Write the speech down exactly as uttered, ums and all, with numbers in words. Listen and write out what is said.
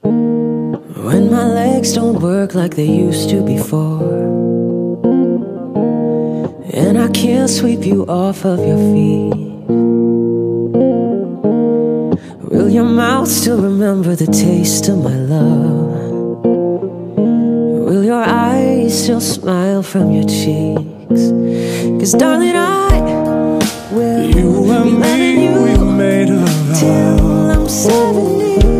when my legs don't work like they used to before, and I can't sweep you off of your feet. Will your mouth still remember the taste of my love? Will your eyes still smile from your cheeks? 'Cause darling, I will You and me, we made a vow till I'm seventy.